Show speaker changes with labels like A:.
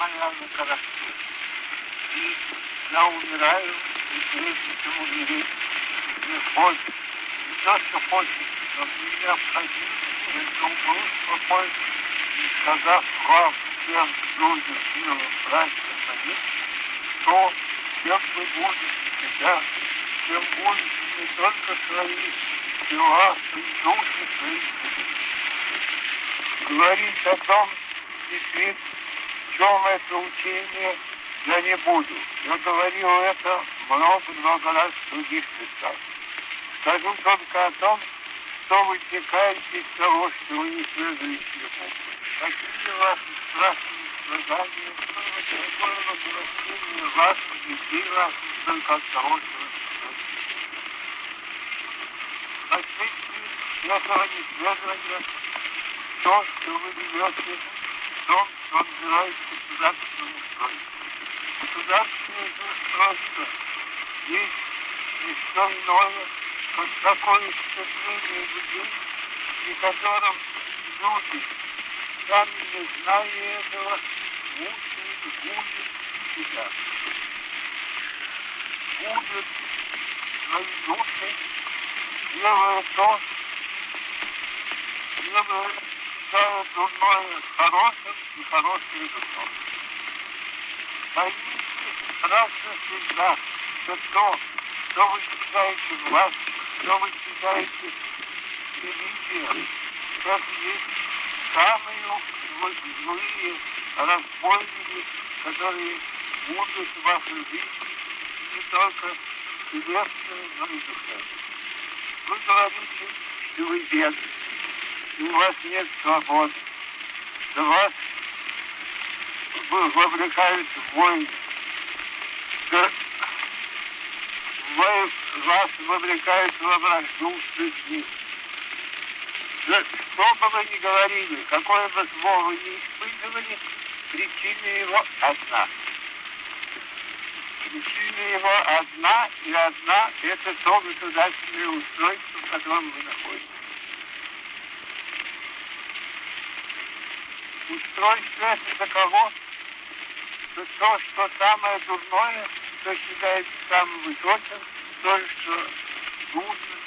A: моя на коротке. И я умираю, и прежде чем умереть, мне хочется, не то, что хочется, но мне необходимо, я умру спокойно, и сказав вам, всем людям, милым братьям, моим, что чем вы будете себя, чем будете не только свои тела, но и души своих. Говорить о том, действительно, в чем это учение, я не буду. Я говорил это много-много раз в других местах. Скажу только о том, что вытекает из того, что вы не следуете ему. Какие ваши страшные страдания, какое возвращение ваших детей ваших только от того, что вы следуете. Последствия этого неследования то, что вы ведете в том, что называется государственным устройством. Государственное устройство есть не что иное, как такое впечатление людей, при котором люди, сами не зная этого, мучают себя. Будут свои души, делая то, делая считая дурное хорошим и хорошее дурным. Поймите раз навсегда, что то, что вы считаете власть, что вы считаете религией, это есть самые злые разбойники, которые будут в вашу жизнь не только телесную, но и душевную. Вы говорите, что вы бедны, что у вас нет свободы, что вас вовлекают в войны, что вас вовлекают во вражду с людьми. Что бы вы ни говорили, какое бы зло вы ни испытывали, причина его одна. Причина его одна, и одна – это то государственное устройство, в котором вы находитесь. Устройство это таково, что то, что самое дурное, что считается самым высоким, то, что душно,